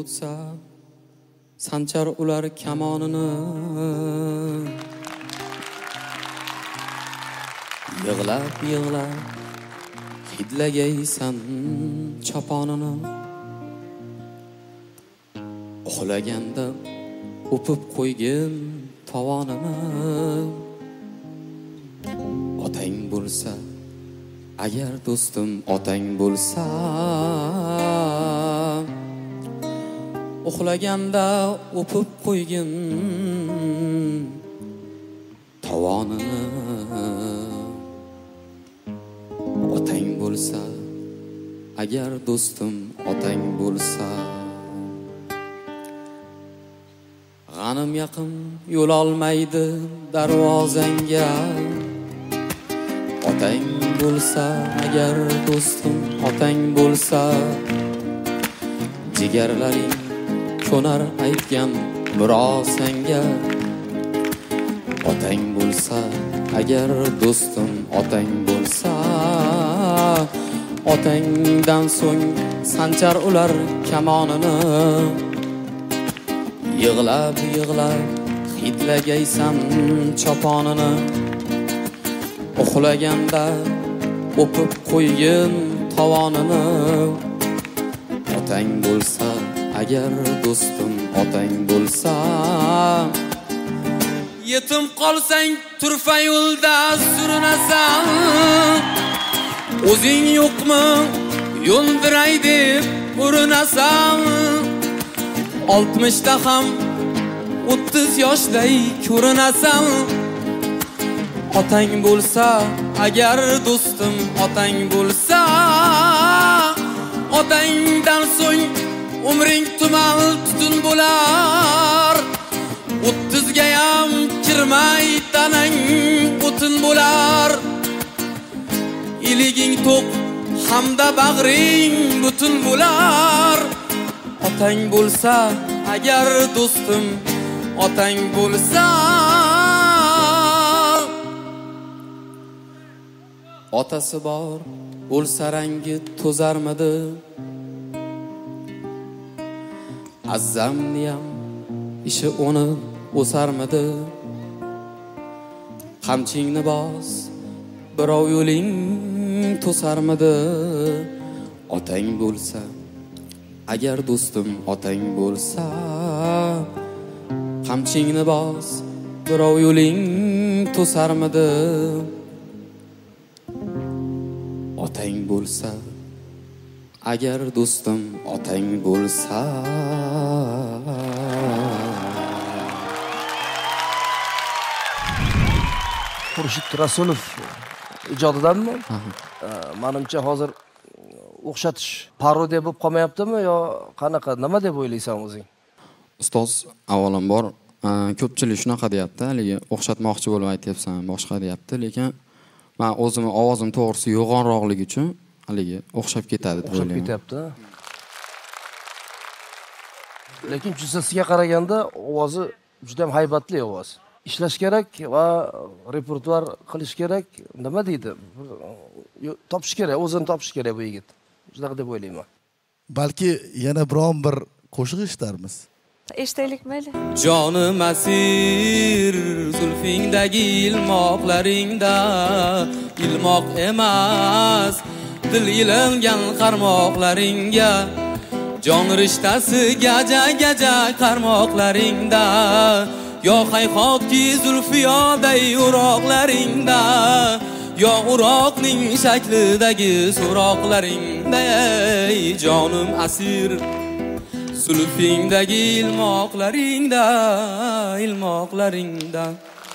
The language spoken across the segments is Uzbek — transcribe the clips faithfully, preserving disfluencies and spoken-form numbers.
o'tsa sanchar ular kamonini. Yig'lab yig'lab hidlagaysan choponini. Uxlaganda o'pib qo'ygin tovonini. Otang bo'lsa, agar do'stim otang bo'lsa, uxlaganda o'pib qo'ygin tovonini. Otang bo'lsa, agar do'stim otang bo'lsa, g'anim yaqin yo'l olmaydi darvozangga. Otang bo'lsa, agar do'stim otang bo'lsa, jigarlaring ko'nar aytgan murosanga. Otang bo'lsa, agar do'stim otang bo'lsa, otangdan so'ng sanchar ular kamonini. Yig'lab yig'lab hidlagaysan choponini. Uxlaganda o'pib qo'ygin tovonini. Otang bo'lsa, agar do'stim otang bo'lsa, yetim qolsang turfa yo'lda surinasan. O'zing yo'qmi yo'ldiray deb urinasan. oltmishda ham o'ttiz yoshday ko'rinasan. Otang bo'lsa, agar do'stim otang bo'lsa, otangdan so'ng umring tumal tutun bo'lar. o'ttizga ham kirmay tanang o'tin bo'lar. Iliging to'q hamda bag'ring butun bo'lar. Otang bo'lsa, agar do'stim otang bo'lsa, otasi bor bo'lsa rangi to'zarmidi. Azzamniyam ishi uni o'sarmidi. Qamchingni bos, birov yo'ling to'sarmidi. Otang bo'lsa, agar do'stim otang bo'lsa, qamchingni bos, birov yo'ling to'sarmidi. Otang bo'lsa, agar do'stim otang bo'lsa. Xurshid Rasulov ijodidanmi? Menimcha hozir o'xshatish parodiya bo'lib qolmayaptimi yo qanaqa, nima deb o'ylaysan o'zing? Ustoz, avvalambor ko'pchilik shunaqa deyapti, haligi o'xshatmoqchi bo'lib aytyapsan, boshqa deyapti, lekin men o'zimni ovozim to'g'risi yo'g'onroqligi uchun haligi o'xshab ketadi deb o'ylayman. O'xshab ketyapti. Lekin jussasiga qaraganda ovozi juda ham haybatli ovoz. Ishlash kerak va repertuar qilish kerak. Nima deydi? Topish kerak, o'zini topish kerak bu yigit. Shunaqa deb o'ylayman. Balki yana biron bir qo'shiq eshitamiz. Eshitaylik mayli. Jonim asir zulfingdagi ilmoqlaringda, ilmoq emas dil ilingan qarmoqlaringga. Jon rishtasi gaja gaja qarmoqlaringda, yo hayhotki zulfiyoday uroqlaringda, yo uroqning shaklidagi so'roqlaringda. Ey jonim asir zulfingdagi ilmoqlaringda, ilmoqlaringda.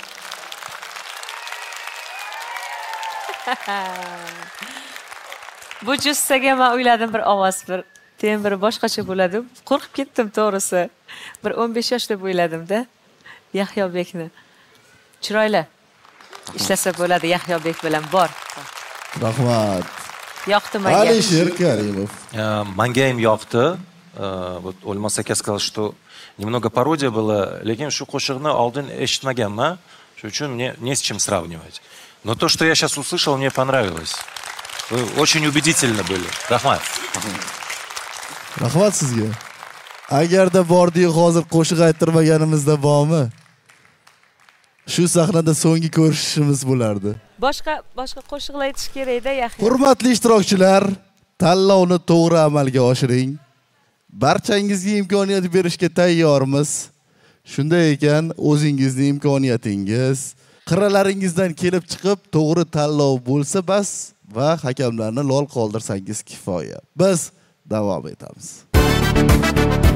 Bu jussaga men o'yladim bir ovoz, bir tembri boshqacha bo'ladi. Qo'rqib ketdim to'g'risi. Bir o'n besh yosh deb o'yladim-da. Yahyobekni. Chiroyli. Ishlasa bo'ladi Yahyobek bilan bor. Rahmat. Yoqdi menga. Alisher Karimov. Menga ham yoqdi. Вот Ольмасака сказал, что немного пародия была, lekin shu qo'shiqni oldin eshitmaganman, shuning uchun мне не с чем сравнивать. Но то, что я сейчас услышал, мне понравилось. Вы очень убедительно были. Rahmat. Rahmat sizga. Agarda bordiyu hozir qo'shiq ayttirmaganimizda bormi? Shu sahnada so'nggi ko'rishishimiz bo'lardi. Boshqa boshqa qo'shiqlar aytish kerak-da, Yahyo. Hurmatli ishtirokchilar, tanlovni to'g'ri amalga oshiring. Barchangizga imkoniyat berishga tayyormiz. Shunday ekan, o'zingizning imkoniyatingiz, qirralaringizdan kelib chiqib, to'g'ri tanlov bo'lsa bas va hakamlarni lol qoldirsangiz kifoya. Biz davom etamiz.